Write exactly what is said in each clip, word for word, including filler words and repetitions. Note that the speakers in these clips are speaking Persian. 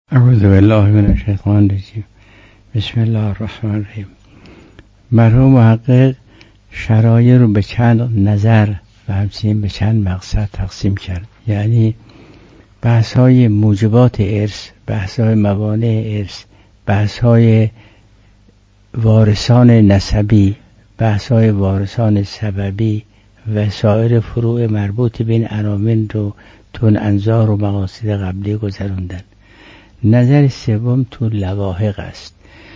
اعوذ بالله من الشیطان الرجیم. بسم الله الرحمن الرحیم. مرحوم محقق شرایع رو به چند نظر و همچنین به چند مقصد تقسیم کرد. یعنی بحث‌های موجبات ارث، بحث‌های موانع ارث، بحث‌های وارثان نسبی، بحث‌های وارثان سببی و سایر فروع مربوط به این عناوین رو تون انظار و مقاصد قبلی گذروندن. نظر سوم تو لواحق است.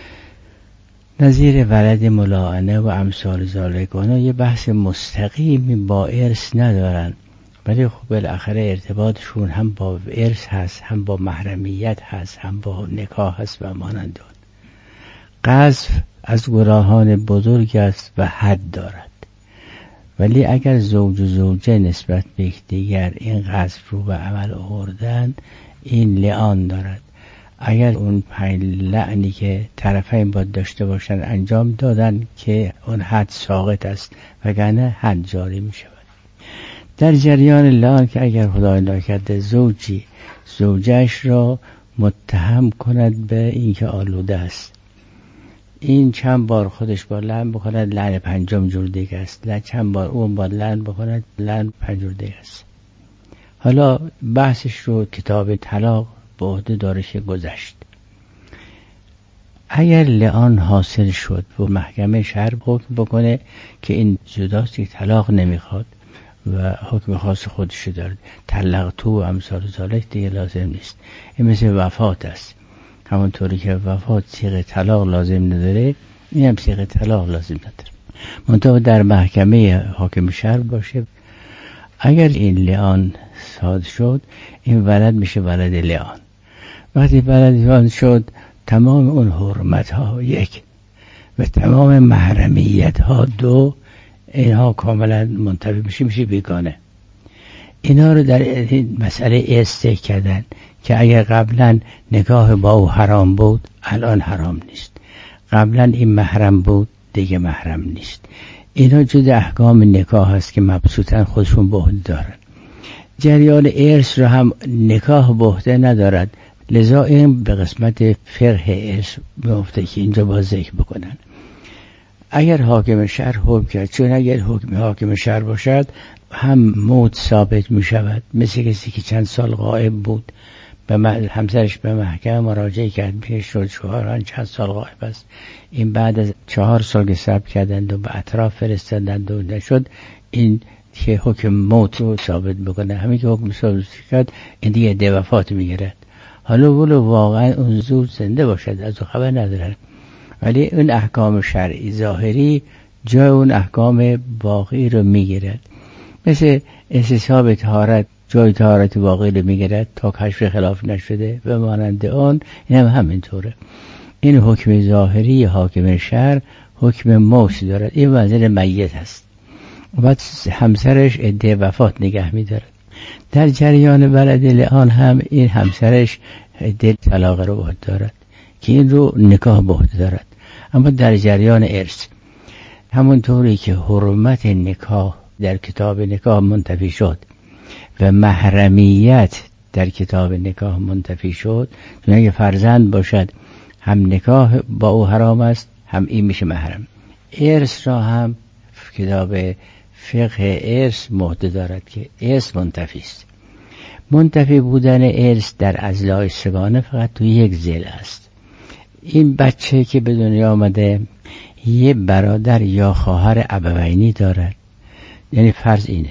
نظیر ولد ملاعنه و امثال ذالکان یه بحث مستقیمی با ارث ندارن، ولی خب بالاخره ارتباطشون هم با ارث هست، هم با محرمیت هست، هم با نکاح هست و مانند آن. قذف از گناهان بزرگ است و حد دارد، ولی اگر زوج و زوجه نسبت به یکدیگر این قذف رو به عمل آوردن، این لعان دارد. اگر اون پنج لعنی که طرفین باید داشته باشن انجام دادن که اون حد ساقط است، وگرنه حد جاری می شود. در جریان لعان که اگر خدای ناکرده زوجی زوجش را متهم کند به اینکه آلوده است، این چند بار خودش با لعن بکند، لعن پنجم جور دیگه است، لعن چند بار اون با لعن بکند، لعن پنج جور دیگه است. حالا بحثش رو کتاب طلاق به عهده دارش گذشت. اگر لعان حاصل شد و محکمه شرع حکم بکنه که این جداست که طلاق نمیخواد و حکم خاص خودشو داره، طلق تو و امثال ذالک دیگه لازم نیست. این مثل وفات است. همونطوری که وفات صیغه طلاق لازم نداره، این هم صیغه طلاق لازم نداره، منتها در محکمه حاکم شرع باشه. اگر این لعان صادر شد، این ولد میشه ولد لعان. وقتی ولد لعان شد، تمام اون حرمت ها یک و تمام محرمیت ها دو، اینها کاملا منتفی میشه، میشه بیگانه. اینا رو در این مسئله استیک کردن که اگر قبلا نکاح با او حرام بود، الان حرام نیست. قبلا این محرم بود، دیگه محرم نیست. اینا جز احکام نکاح هست که مبسوطن خودشون به عهده دارن. جریان ارث رو هم نکاح به عهده ندارد، لذا این به قسمت فقه ارث میفته که اینجا باز ذکر بکنن. اگر حاکم شرع حکم کرد، چون اگر حکم حاکم شرع باشد هم موت ثابت می شود، مثل کسی که چند سال غائب بود، به همسرش به محکمه مراجعه کرد، پیش شد شوهران چند سال غائب است، این بعد از چهار سال که ثبت کردند و به اطراف فرستادند و نشد، این که حکم موت رو ثابت بکنه. همین که حکم ثابت کرد، این دیگه عده وفات میگیرد. حالا ولو واقعا اون زوج زنده باشد، از او خبر ندارد، ولی اون احکام شرعی ظاهری جای اون احکام باقی رو میگیرد. مثل استصحاب طهارت جای طهارت باقی رو میگیرد تا کشف خلاف نشده و مانند آن. این هم همینطوره. این حکم ظاهری حاکم شرع حکم موت دارد، این منزل میت هست و همسرش عده وفات نگه میدارد. در جریان ولد لعان هم این همسرش عده طلاق رو عهده دارد که این رو نکاح به عهده دارد. اما در جریان ارث همونطوری که حرمت نکاح در کتاب نکاح منتفی شد و محرمیت در کتاب نکاح منتفی شد، چون اگه فرزند باشد هم نکاح با او حرام است، هم این میشه محرم. ارث را هم کتاب فقه ارث معده دارد که ارث منتفی است. منتفی بودن ارث در اضلاع سگانه فقط تو یک ذیل است. این بچه که به دنیا آمده یه برادر یا خواهر ابوینی دارد، یعنی فرض اینه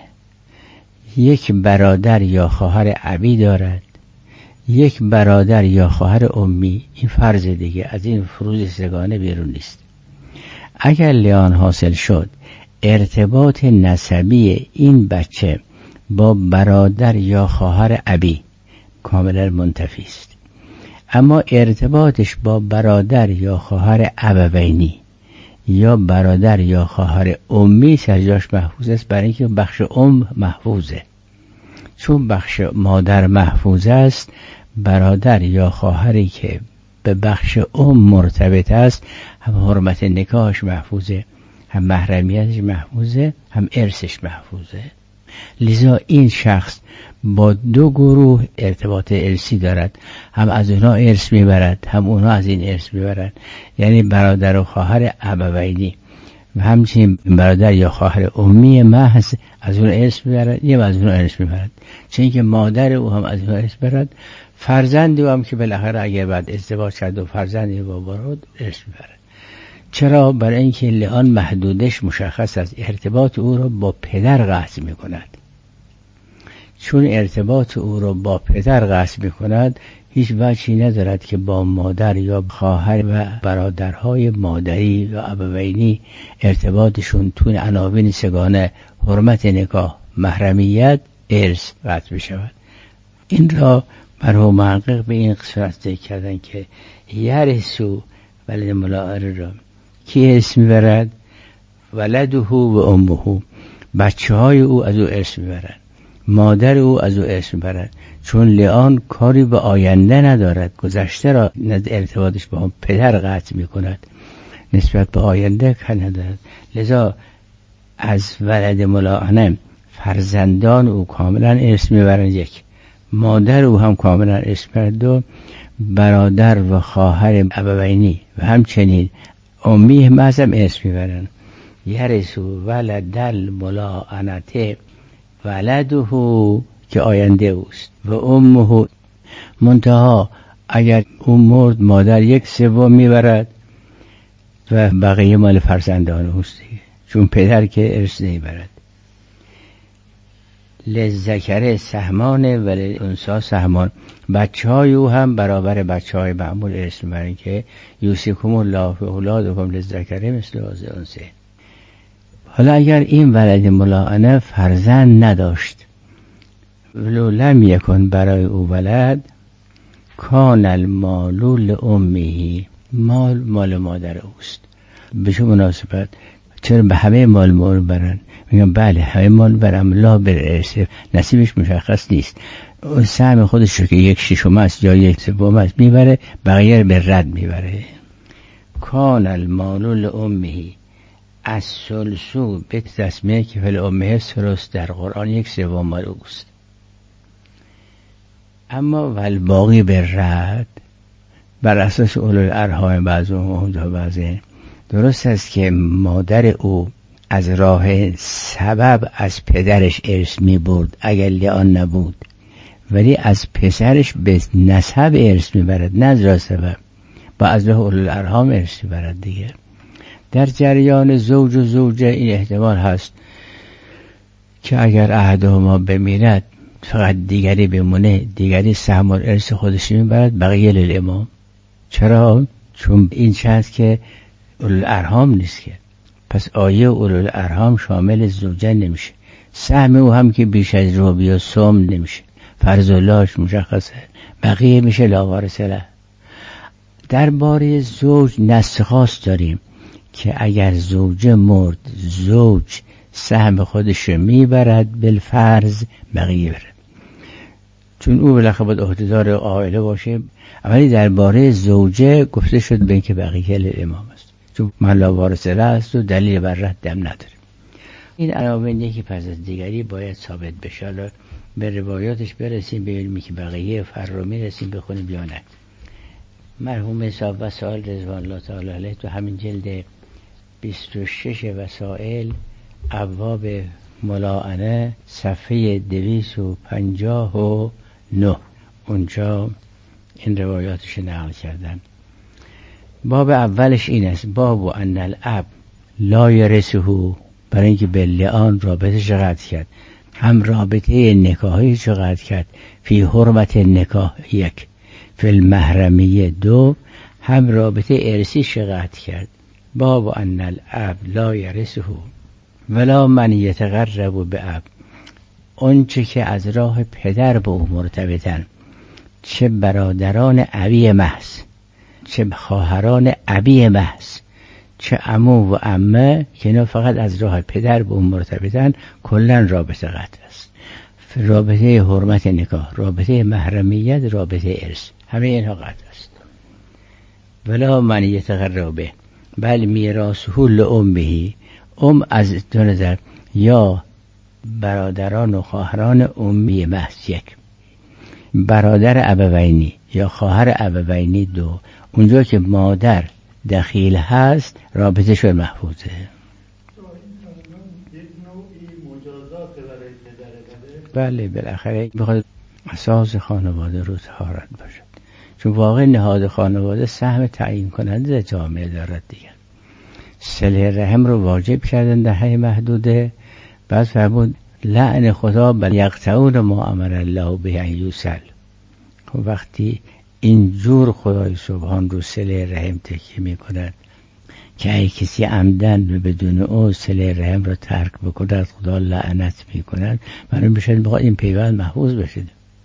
یک برادر یا خواهر ابی دارد، یک برادر یا خواهر امی، این فرض دیگه، از این فروض سگانه بیرون نیست. اگر لعان حاصل شد، ارتباط نسبی این بچه با برادر یا خواهر ابی کاملا منتفی است، اما ارتباطش با برادر یا خواهر ابوینی یا برادر یا خواهر امی سرجاش محفوظ است، برای اینکه بخش ام محفوظه. چون بخش مادر محفوظ است، برادر یا خواهری که به بخش ام مرتبط است هم حرمت نکاحش محفوظه، هم محرمیتش محفوظه، هم ارثش محفوظه. لذا این شخص با دو گروه ارتباط ارثی دارد، هم از اونها ارث میبرد هم اونها از این ارث میبرد، یعنی برادر و خواهر ابوینی و همچنین برادر یا خواهر امی محض از اون ارث میبرد، یه از اون ارث میبرد، چون که مادر او هم از اون ارث میبرد، فرزند او هم که بالاخره اگر بعد ازدواج کرد و فرزندی بابا رو ارث میبرد. چرا؟ برای اینکه لئان محدودش مشخص است، ارتباط او رو با پدر قطع میکند. چون ارتباط او رو با پدر قطع میکند، هیچ وجهی ندارد که با مادر یا خواهر و برادرهای مادری و ابوینی ارتباطشون تو عناوین سگانه، حرمت نکاح، محرمیت، ارث قطع بشود. این را مرحوم محقق به این صورت ذکر کردن که یرثو ولد ملاعره را کی ارث میبرد؟ ولده و امه، بچه های او از او ارث میبرد، مادر او از او ارث میبرد، چون لئان کاری به آینده ندارد، گذشته را ارتباطش با هم پدر قطع میکند، نسبت به آینده کار ندارد. لذا از ولد ملاعنه فرزندان او کاملا ارث میبرند، یک مادر او هم کاملا ارث میبرد، دو برادر و خواهر ابوینی و همچنین امی محض هم ارث میبرند. یرثو ولد الملاعنه ولده که آینده اوست و امه، منتها اگر اون مرد مادر یک سوم میبرد و بقیه مال فرزندان اوست، چون پدر که ارث نمیبرد. للذکر سهمان و للانثی سهمان، بچه های او هم برابر بچه های معمول ارث میبرند که یوصیکم الله فی اولادکم للذکر مثل حظ الانثیین. حالا اگر این ولد ملاعنه فرزند نداشت، ولو لم یکن برای او ولد، کان المال لامه، مال مال مادر اوست. به چه مناسبت؟ چرا به همه مال مال برن؟ میگم بله همه مال برم، لا بر ارث، نصیبش مشخص نیست، اون سهم خودش رو که یک ششم است یا یک سوم است میبره، بقیه رو به رد میبره. کان المال لامه، از ثلثو به تسمیه که فل امه ثلث در قرآن یک سوم مال اوست. اما والباقی به رد بر اساس اولوالارحام بعضهم و بعضه. درست است که مادر او از راه سبب از پدرش ارث می برد اگر لئان نبود، ولی از پسرش به نسب ارث می برد، نه از راه سبب، با از راه اولوالارحام ارث می برد دیگه. در جریان زوج و زوجه این احتمال هست که اگر احدهما بمیرد فقط دیگری بمونه، دیگری سهم الارث خودش میبرد، بقیه للامام. چرا؟ چون این چیز که اولوالارحام نیست که، پس آیه اولوالارحام شامل زوجه نمیشه، سهم او هم که بیش از ربع و سم نمیشه، فرض اللهش مشخصه، بقیه میشه لاوارث له. درباره زوج نص خاص داریم که اگر زوجه مرد، زوج سهم خودش میبرد بالفرض، بقیه بره، چون او بالاخره باید عهدهدار عائله باشه. ولی درباره زوجه گفته شد به اینکه بقیه للامام است، چون من لاوارث له است و دلیل بر ردم نداره. این عناوین یکی پس از دیگری باید ثابت بشه. به روایاتش برسیم، ببینیم که بقیه فر رو میرسیم بخونیم یا نه. مرحوم صاحب وسائل رضوان الله تعالی علیه تو همین جلد بیست و شش وسائل ابواب ملاعنه صفحه دویست و پنجاه و نه اونجا این روایاتش نقل کردن. باب اولش این است، باب ان الاب لا یرثه، برای اینکه به لئان رابطه چقدر کرد، هم رابطه نکاحی چقدر کرد، فی حرمت نکاح یک، فی المحرمیه دو، هم رابطه ارثی چقدر کرد. باب ان الاب لا یرثه ولا من یتقرب به اب، اون چه که از راه پدر به او مرتبطن، چه برادران ابی محض، چه خواهران ابی محض، چه عمو و عمه که اینا فقط از راه پدر به اون مرتبطن، کلن رابطه قطع است. رابطه حرمت نکاح، رابطه محرمیت، رابطه ارث، همه اینها قطع است. ولا من یتقرب به، بل میراثه لامه، ام از دو نظر، یا برادران و خواهران امی محض یک، برادر ابوینی یا خواهر ابوینی دو، اونجا که مادر دخیل هست رابطه شد محفوظه. بله بالاخره بخواد اساس خانواده رو طهارت باشد، چون واقع نهاد خانواده سهم تعیین کننده جامعه دارد دیگه. صله رحم رو واجب کردن در حد محدوده، بعد فرمود لعن خدا بر یقطعون ما امر الله به ان یوصل. خب وقتی اینجور خدای سبحان رو صله رحم تکیه میکند که اگه کسی عمدن بدون او صله رحم رو ترک بکند خدا لعنت میکند، معلوم بشه بخواد این پیوند محفوظ بشه.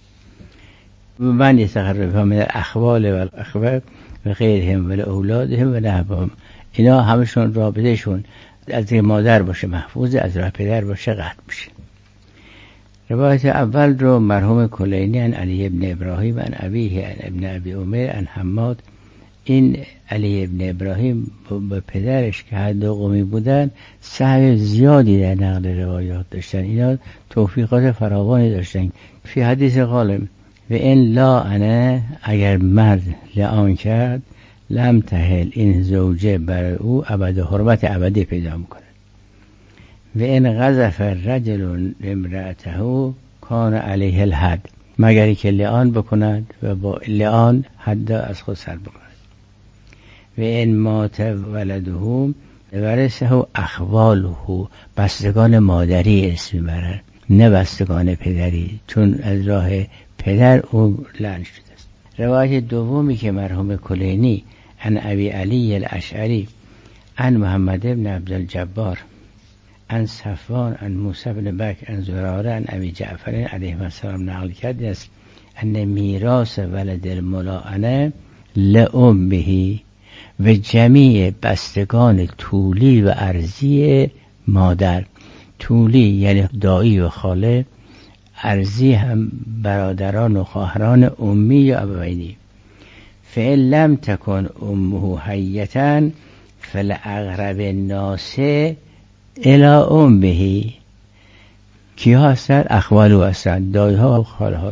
من یتقربون من الاخوال و الاخوه و غیرهم و اولادهم و نحوهم، اینا همشون رابطهشون از مادر باشه محفوظ، از راه پدر باشه قطع بشه. روایت اول رو مرحوم کلینی عن علی ابن ابراهیم عن ابیه عن ابن ابی عمر عن حماد. این علی ابن ابراهیم با پدرش که هر دو قومی بودن سهم زیادی در نقل روایات داشتن، اینا توفیقات فراوانی داشتن. فی حدیث قال و این لا انه، اگر مرد لعان کرد لم تهل این زوجه برای او ابد حرمت ابدی پیدا میکنه. و این غضف رجل امرأته کان علیه الحد، مگری که لعان بکند و با لعان حد از خود سر بکند. و این مات ولده ورثه اخواله، بستگان مادری اسم میبرن نه بستگان پدری، چون از راه پدر او لعن شده است. روایت دومی که مرحوم کلینی عن ابی علی الاشعری عن محمد ابن عبدالجبار عن صفوان عن موسی بن بکر عن زراره عن ابی جعفر علیه السلام نقل کرده است ان میراث ولد الملاعنه لأمه و جمیع بستگان طولی و ارضی مادر. طولی یعنی دایی و خاله، ارضی هم برادران و خواهران امی یا ابوینی. فإن لم تکن امه حیة فلأقرب الناس الی امه. کیا هستند؟ اخوالو هستند، دایی ها و خاله ها.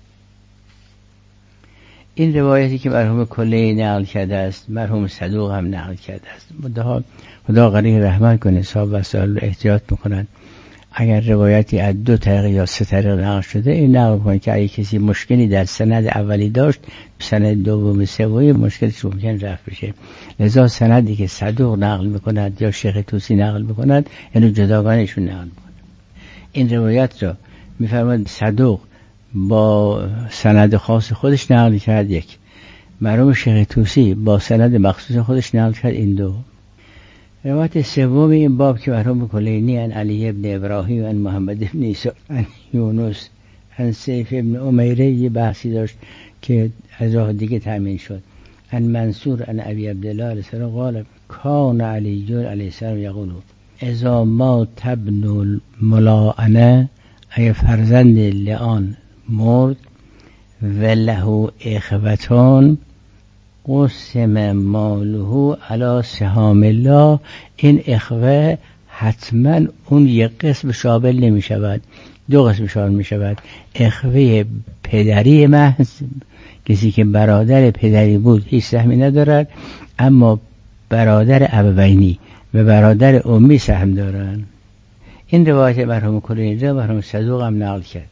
این روایتی که مرحوم کلی نقل کرده است مرحوم صدوق هم نقل کرده است. مدها خدا غنی رحمت کنه، صاحب وسائل احتیاط میکنن اگر روایتی از دو طریق یا سه طریق نقل شده این نقل کنه که اگه کسی مشکلی در سند اولی داشت سند دوم سومی مشکلش ممکن رفع بشه. لذا سندی که صدوق نقل میکند یا شیخ طوسی نقل میکند یعنی جداگانهشون نقل میکند. این روایت را میفرماد صدوق با سند خاص خودش نقل کرد یک، مرحوم شیخ طوسی با سند مخصوص خودش نقل کرد این دو. روایت سوم این باب که مرحوم کلینی عن علی ابن ابراهیم عن محمد ابن عیسی عن یونس عن سیف ابن امیره یه بحثی داشت که از راه دیگه تأمین شد. عن منصور عن ابی عبدالله علیه السلام قال کان علی علیه السلام یقول اذا ما تبن الملاعنه، اگه فرزند لعان مرد و له اخوتان قسم ماله علی سهام الله، این اخوه حتما اون یک قسم شامل نمی شود، دو قسم شامل می شود. اخوه پدری محض، کسی که برادر پدری بود هیچ سهمی ندارد، اما برادر ابوینی و برادر امی سهم دارند. این روایت مرحوم کلینی مرحوم صدوق هم نقل کرد.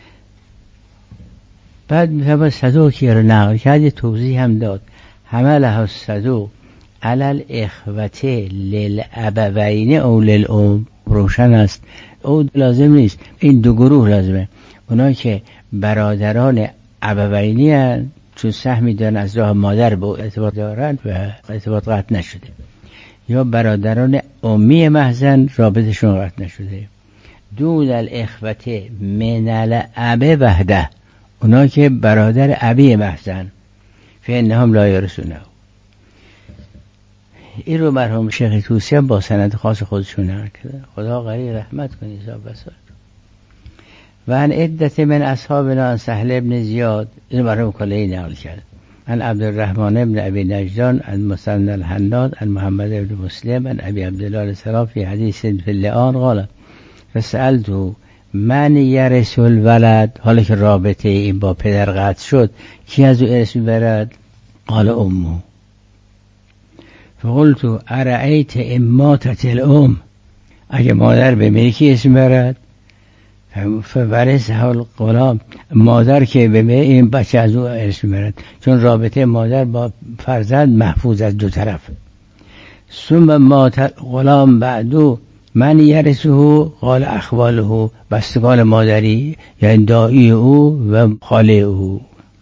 بعد میفهمد صدوق که رو نقل کرد توضیح هم داد. حمله الصدوق علی الاخوة للابوین او للام، روشن است او لازم نیست، این دو گروه لازمه. اونا که برادران ابوینی هستند چون سهمی دارن از راه مادر به ارتباط دارند و ارتباط قطع نشده، یا برادران امی محضن رابطشون قطع نشده. دون الاخوة من الاب وحده، اونا که برادر ابی محضن فإنهم لا یرثونه. این رو مرحوم شیخ طوسی با سند خاص خودشون نقل کرده. خدا غنی رحمت کنه صاحب وسائل. و ان عدت من اصحابنا عن سهل ابن زیاد، این مرحوم کلینی نقل کرد. عن عبدالرحمن ابن ابی نجدان عن مسند الحناد عن محمد ابن مسلم عن ابی عبدالله علیه السلام فی حدیث فی اللعان قال فسألتو من یرث الولد، حالا که رابطه این با پدر قطع شد کی از او ارث میبرد؟ قال امه. فقلتو ارأیت ان ماتت الام، اگه مادر بمیره کی ارث میبرد؟ فورثه الغلام، مادر که بمیره این بچه از او ارث میبرد، چون رابطه مادر با فرزند محفوظ از دو طرف. ثم مات غلام بعدو من یرثه، قال اخواله، بستگان مادری یعنی دایی او و خاله او.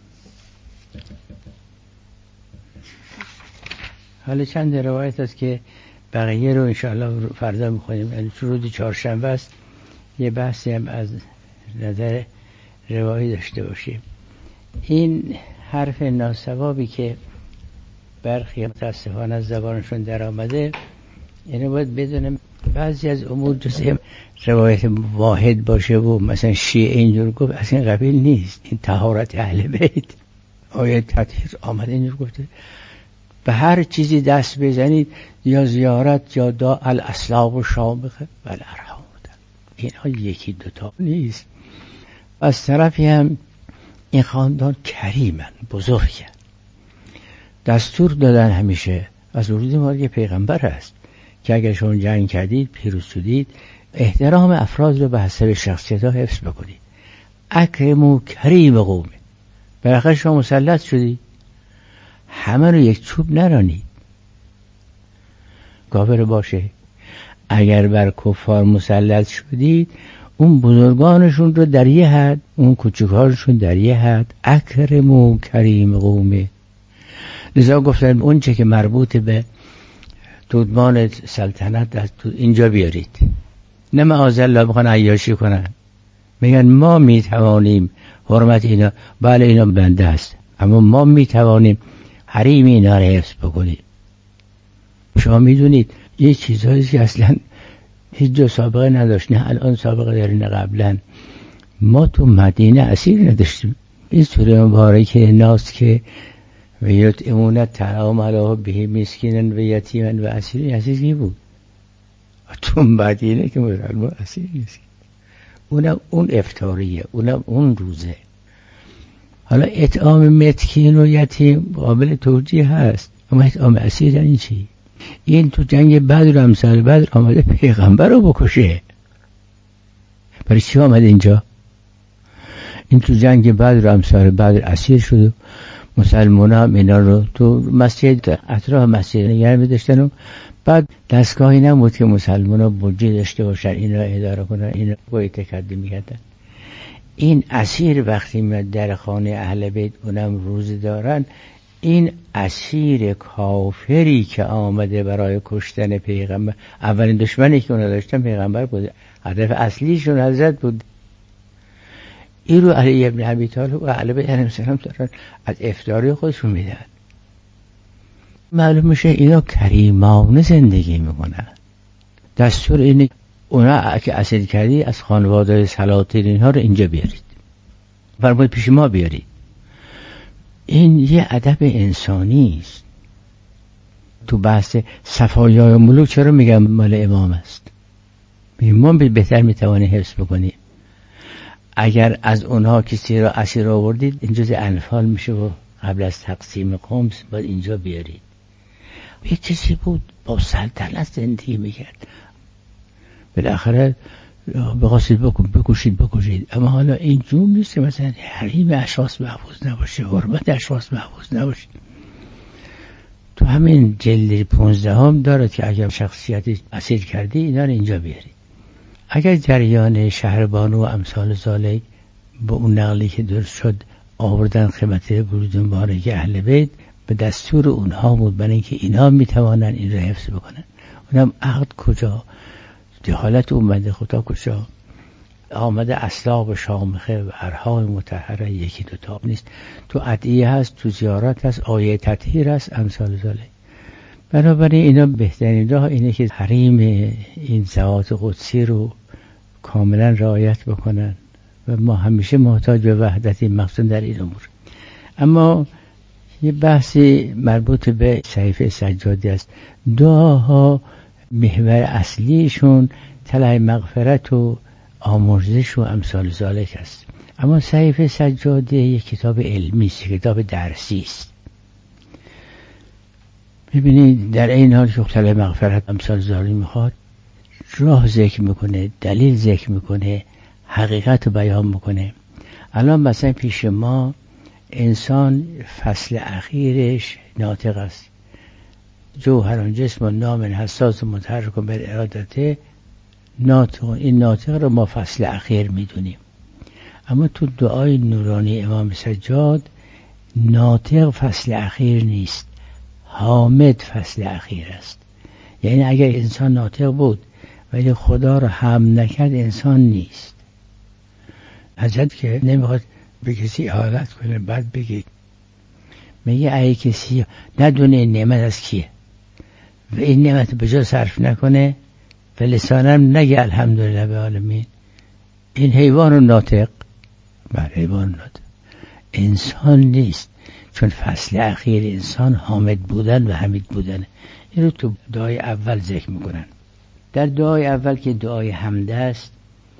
حالا چند روایت است که بقیه رو انشاءالله فردا میخونیم، یعنی روز چهارشنبه است یه بحثی هم از نظر روایی داشته باشیم. این حرف ناصوابی که برخی متاسفانه از زبانشون در آمده، یعنی باید بدونم بعضی از امور جزء روایت واحد باشه و مثلا شیعه اینجور گفت، از این قبیل نیست. این طهارت اهل بیت، آیه تطهیر آمده اینجور گفته به هر چیزی دست بزنید یا زیارت یا دا الاصلاب و شامخه و الارحام، اینها یکی دوتا نیست. از طرفی هم این خاندان کریمن، بزرگن، دستور دادن همیشه از ورود مرگ پیغمبر است که اگر شما جنگ کردید پیروز شدید احترام افراد رو به حسب شخصیت ها حفظ بکنید. اکرمو کریم قومه، بالاخره شما مسلط شدید، همه رو یک چوب نرانید. کافر باشه اگر بر کفار مسلط شدید اون بزرگانشون رو در یه حد، اون کوچکارشون در یه حد. اکرمو کریم قومه. لذا گفتن اون چه که مربوط به دودمان سلطنت از اینجا بیارید، نه معاذالله بخوان عیاشی کنن، میگن ما میتوانیم حرمت اینا، بله اینا بنده است اما ما میتوانیم حریم اینا رو حفظ بکنیم. شما میدونید یه چیزهایی که اصلا هیچ جا سابقه نداشت، نه الان سابقه داره نه قبلا. ما تو مدینه اسیر نداشتیم. این سوره مبارکه ناس که و یطعمون الطعام علی حبه مسکینا و یتیما و اسیر، اسیر کی بود؟ تو مدینه که مسلمان اسیر نیست، اونم اون افطاریه، اونم اون روزه. حالا اطعام مسکین و یتیم قابل توجیه هست، اما اطعام اسیر یعنی چی؟ این تو جنگ بدر و امثال بدر آمده پیغمبر رو بکشه. برای چی آمده اینجا؟ این تو جنگ بدر و امثال بدر اسیر شد، مسلمان هم اینا رو تو مسجد اطراف مسجد نگه می داشتن و بعد دستگاهی نبود که مسلمان ها بودجه داشته باشن این را اداره کنن، این را باید تکدی می کردن. این اسیر وقتی میاد در خانه اهل بیت اونم روزه دارن، این اسیر کافری که آمده برای کشتن پیغمبر، اولین دشمنی که اونا داشتن پیغمبر بود، هدف اصلیشون حضرت بود. این رو علی ابن ابی طالب و اهل بیت علیهم السلام دارن از افطاری خودشون میدن. معلوم میشه اینا کریمانه زندگی میکنن. دستور اینه اونا که اسیر کردی از خانواده سلاطین اینها رو اینجا بیارید، فرمود پیش ما بیارید. این یه ادب انسانی است. تو بحث صفایای ملوک چرا میگم مال امام است؟ ما بهتر میتوانیم حفظ بکنیم. اگر از اونها کسی را اسیر آوردید این جز انفال میشه و قبل از تقسیم خمس باید اینجا بیارید. یه کسی بود با سلطنت زندگی میکرد، بالاخره بخواستید بکشید بکشید، اما حالا اینجور نیست که مثلا حریم اشخاص محفوظ نباشه، حرمت اشخاص محفوظ نباشه. تو همین جلد پونزده هم دارد که اگر شخصیتی اسیر کردی اینا رو اینجا بیارید. اگر جریان شهربانو و امثال ذالک با اون نقلی که درست شد آوردن خدمت ورود مبارک اهل بیت، به دستور اونها بود، برای اینکه اینها میتوانن این رو حفظ بکنن. اونم عقد کجا؟ دخالت اومده خدا کجا؟ آمده اصلاب و شامخه و ارحام مطهره یکی دوتا نیست. تو ادعیه هست، تو زیارت هست، آیه تطهیر هست، امثال ذالک. بنابراین اینا بهترین راه اینه که حریم این ذوات قدسی رو کاملا رعایت بکنن و ما همیشه محتاج به وحدتی مخصوصا در این امور. اما یه بحثی مربوط به صحیفه سجادی است. دعاها محور اصلیشون طلب مغفرت و آمرزش و امثال ذالک است. اما صحیفه سجاده یک کتاب علمی است، کتاب درسی است. ببینید در این حال که طلب مغفرت امثال ذالک میخواد، راه ذکر میکنه، دلیل ذکر میکنه، حقیقت رو بیان میکنه. الان مثلا پیش ما انسان فصل اخیرش ناطق است. جوهران جسم و نام حساس و متحرک و بر ارادته ناطق. این ناطق رو ما فصل اخیر میدونیم. اما تو دعای نورانی امام سجاد ناطق فصل اخیر نیست، حامد فصل اخیر است. یعنی اگر انسان ناطق بود ولی خدا رو حمد نکرد انسان نیست. حضرت که نمیخواد به کسی اهانت کنه بعد بگید، میگه اگه کسی ندونه این نعمت از کیه و این نعمت به جا صرف نکنه و لسانم نگه الحمدلله به عالمین، این حیوان ناطق بر حیوان ناطق انسان نیست. چون فصل اخیر انسان حامد بودن و حمید بودن. این رو تو دعای اول ذکر میکنن. در دعای اول که دعای حمد است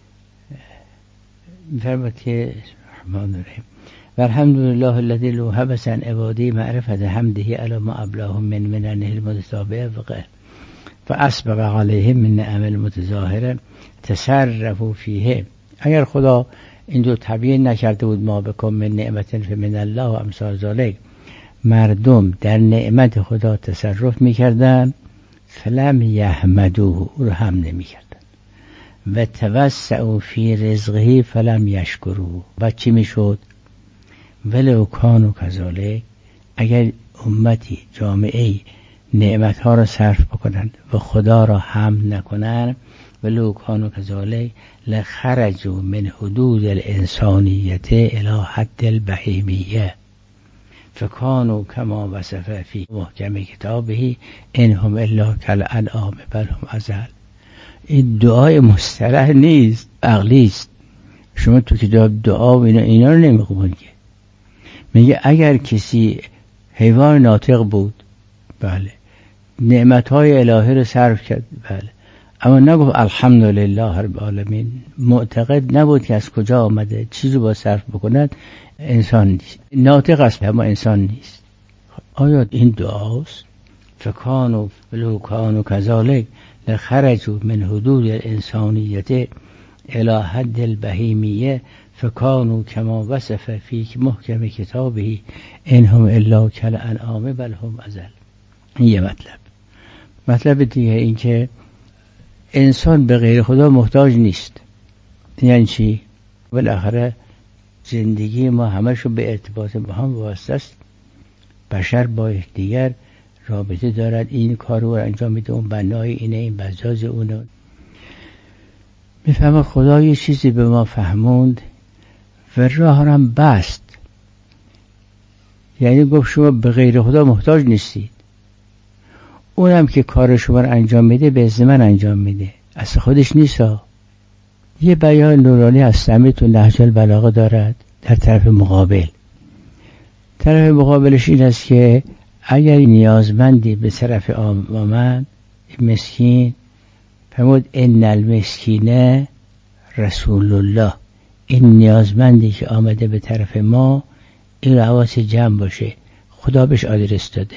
میفرماد که رحمان الرحیم و الحمدلله الذی لو حبس عن عبادی معرفت حمده علی ما ابلاهم من مننه المتتابعه وقه فاسبق علیهم من نعم المتظاهره تصرفوا فیه. اگر خدا این دو تبیین نکرده بود ما بکن من نعمت فمن الله و امثال ذالک، مردم در نعمت خدا تصرف میکردن فلم یحمدوه، او رو هم نمیکردن، و توسعوا فی رزقه فلم یشکروه. و چی میشد؟ ولو کانوا کذالک، اگر امتی جامعه نعمتها را صرف بکنند و خدا را حمد نکنند، ولو کانوا کذالک لخرجوا من حدود الانسانیت الی حد البهیمیه فکانوا کما وصف فی محکم کتابه انهم الا کالانعام بل هم اضل. این دعای مصطلح نیست، عقلی است. شما تو کتاب دعا و اینا, اینا رو نمیخونید که. میگه اگر کسی حیوان ناطق بود، بله، نعمتهای الهی رو صرف کرد، بله، اما نگفت الحمدلله رب العالمین، معتقد نبود که از کجا آمده، چیزی با صرف بکند، انسان نیست. ناطق است اما انسان نیست. آیا این دعاست؟ فکانوا ولو کانوا کذالک لخرجوا من حدود الانسانیت الی حد البهیمیه فکانوا کما وصف فی محکم کتابه انهم الا کالانعام بل هم اضل. این یه مطلب. مطلب دیگه این که انسان به غیر خدا محتاج نیست. یعنی چی؟ بالاخره زندگی ما همشو به ارتباط با هم واسطه است. بشر با یکدیگر رابطه دارد، این کار رو انجام میده، اون بنای اینه، این بزاز اونه. میفهمه خدا یه چیزی به ما فهموند و راه هم بست. یعنی گفت شما به غیر خدا محتاج نیستید. اونم که کار شما رو انجام میده به ازن من انجام میده، اصلا خودش نیست ها. یه بیان نورانی از سمی تو نهج البلاغه دارد در طرف مقابل. طرف مقابلش این است که اگر نیازمندی به طرف آمد مسکین، فرمود ان المسکینه رسول الله، این نیازمندی که آمده به طرف ما این رو حواس جمع باشه، خدا بهش آدرس داده،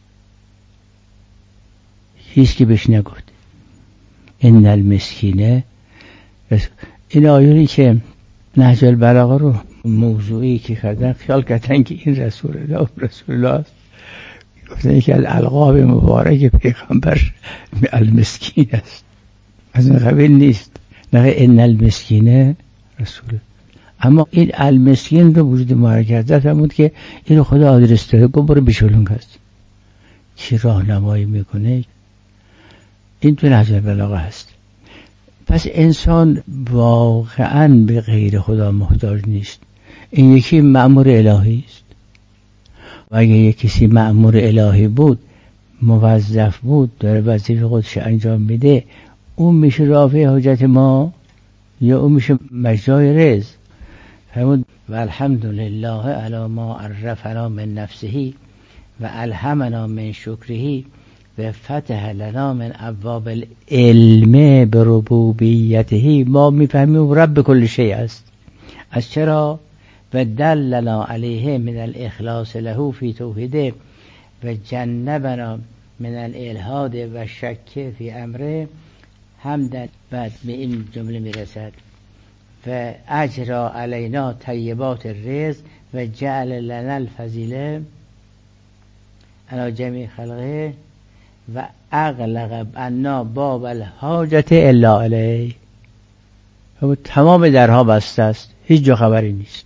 هیچ که بهش نگفت ان المسکینه رسول. این آیونی که نهج البلاغه رو موضوعی که کردن خیال کردن که این رسول الله رسول الله است، گفتن که از القاب مبارک پیغمبر المسکین است، از این قبیل نیست. نه ان المسکینه رسول. اما این المسکین رو وجود ما کرده فرمود که اینو خدا آدرس داده، گفت برو بشولون هست کی راهنمایی میکنه. این تو نهج البلاغه هست. پس انسان واقعا به غیر خدا محتاج نیست. این یکی مأمور الهی است. و اگه یک کسی مأمور الهی بود، موظف بود، داره وظیفه خودش انجام میده، اون میشه رافع حاجت ما یا اون میشه مجرای رزق. فرمود و الحمدلله علی ما عرفنا من نفسه و الهمنا من شکره و فتح لنا من ابواب العلم بربوبیته، ما میفهمیم رب کل شیء است. از چرا؟ و دلنا علیه من الاخلاص له فی توحیده و جنبنا من الالحاد و شک فی امره. حمدا بعد به این جمله میرسد و اجرا علینا طیبات الرزق و جعل لنا الفضیله علی جمیع خلقه و اغلق عنا باب الحاجت الا الیه. تمام درها بسته است، هیچ جا خبری نیست.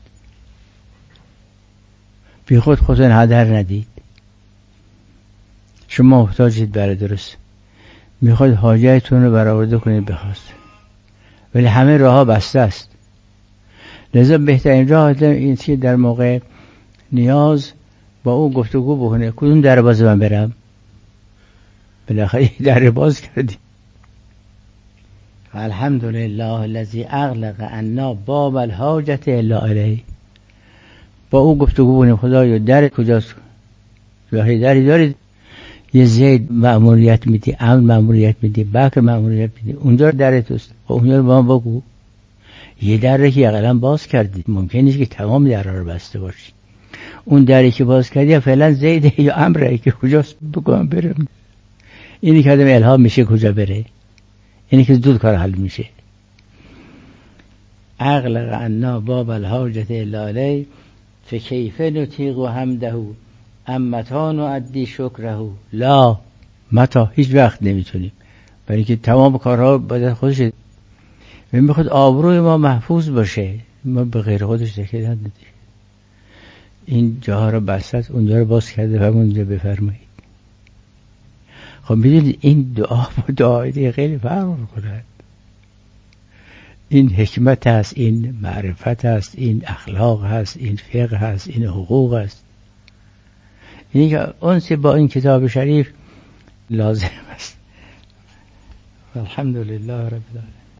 بی خود خودتون هدر ندید. شما محتاجید برای درست، میخواد حاجتتون رو برآورده کنید بخواست، ولی همه راهها بسته است. لذا بهترین راه این که در موقع نیاز با او گفتگو بکنه. کدوم در باز من برم؟ بالاخره در باز کردی. الحمدلله الذی اغلق عنا باب الحاجت الا الیه. با او گفتگو بکنیم خدایا در کجاست؟ بالاخره دری دارید. یه زید مأموریت میدی، امن مأموریت میدی، بکر مأموریت میدی، اونجا در توست، اونجا رو با ما بگو. یه دره که اقلا باز کردی، ممکن نیست که تمام درها رو بسته باشی. اون دری که باز کردی فعلا زیده یا امره که کجاست بگم برم. اینی که آدم الهام میشه کجا بره، اینی که زود کار حل میشه. اغلق عنا باب الحاجت الا الیه فکیف نطیق حمده امتان و عدی شکره. لا متا، هیچ وقت نمیتونیم، برای اینکه تمام کارها باید خودش و میخواد آبروی ما محفوظ باشه. ما به غیر خودش تکیه ندادیم. این جاها رو بسط، اونجا رو باز کرده و اونجا بفرمایید. خب میدونید این دعا با دعای دیگه خیلی فرق می‌کند. این حکمت هست، این معرفت هست، این اخلاق هست، این فقه هست، این حقوق هست. اینی که اونسی با این کتاب شریف لازم است. الحمدلله رب العالمین.